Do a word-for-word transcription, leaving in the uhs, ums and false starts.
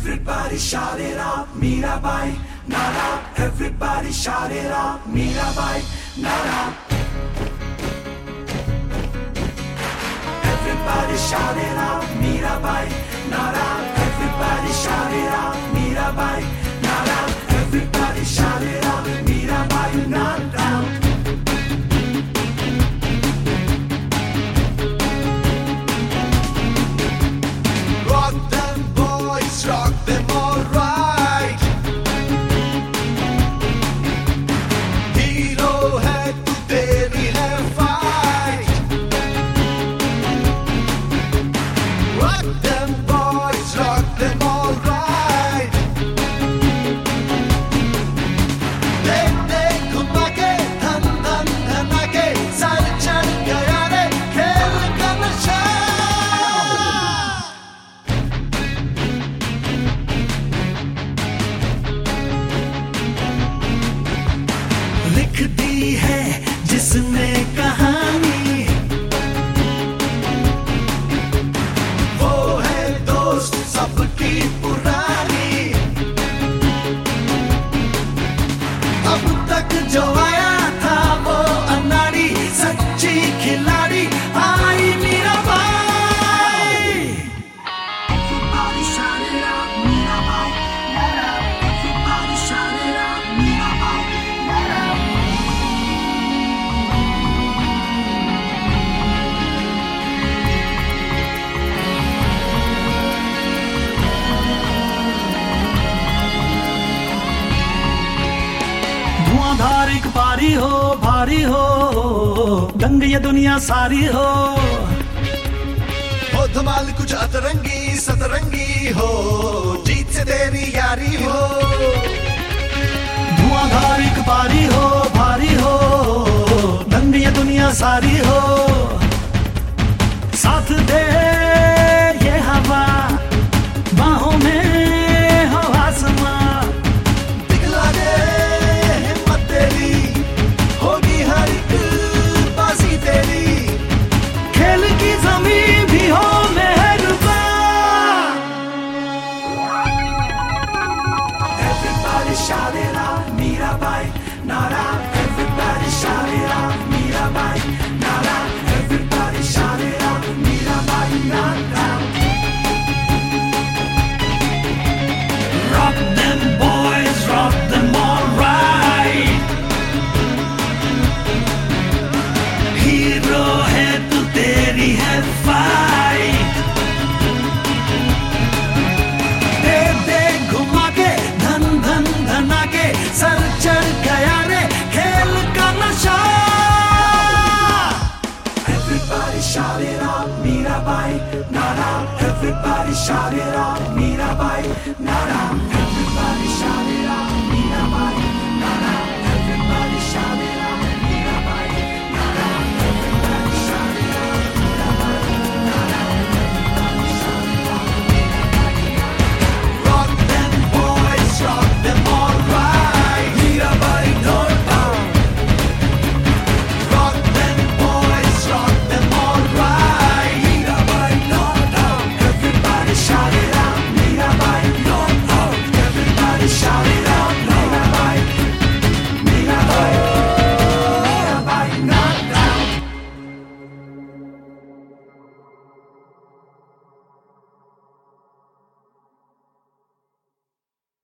Everybody shout it out, Mirabai, Nara. Everybody shout it out, Mirabai, Nara. Everybody shout it out, Mirabai, Nara. Everybody shout it out, Mirabai, Nara. Everybody shout it out, Mirabai, Nara. Rock them boys, rock them all right. Hero है तू तेरी है fight. Rock them boys, rock them all right. देख देख घुमा के धन धन धना के सर चढ़ गया रे खेल का नशा. लिख दी है जिसने कहानी, वो है दोस्त सबकी पुरानी. अब तक जो आया था वो अनाड़ी सच्ची खिलाड़ी आई Mirabai. Everybody shout it out, Mirabai, Nara. Everybody shout it out, Mirabai, Nara. धुआंधार एक पारी हो, भारी हो, दंग ये दुनिया सारी हो. हो धमाल कुछ अतरंगी सतरंगी हो, जीत से तेरी यारी हो. धुआंधार एक पारी हो, भारी हो, दंग ये दुनिया सारी हो. साथ दे ये हवा, बाहों में हो आसमां. दिखला दे हिम्मत तेरी, होगी हर एक बाजी तेरी. खेल की जमीन भी हो मेहरबान. Everybody shout it out, Mirabai, Nara. Everybody shout it out, Mirabai, Nara. Everybody shout it out, Mirabai, Nara. Rock them boys, rock them all right. Hero है तू तेरी है fight. दे दे घुमा के धन धन धना के सर चढ़ गया रे खेल का नशा. Everybody shout it out, Mirabai, Nara. Everybody shout it out, Mirabai, Nara. Everybody shout it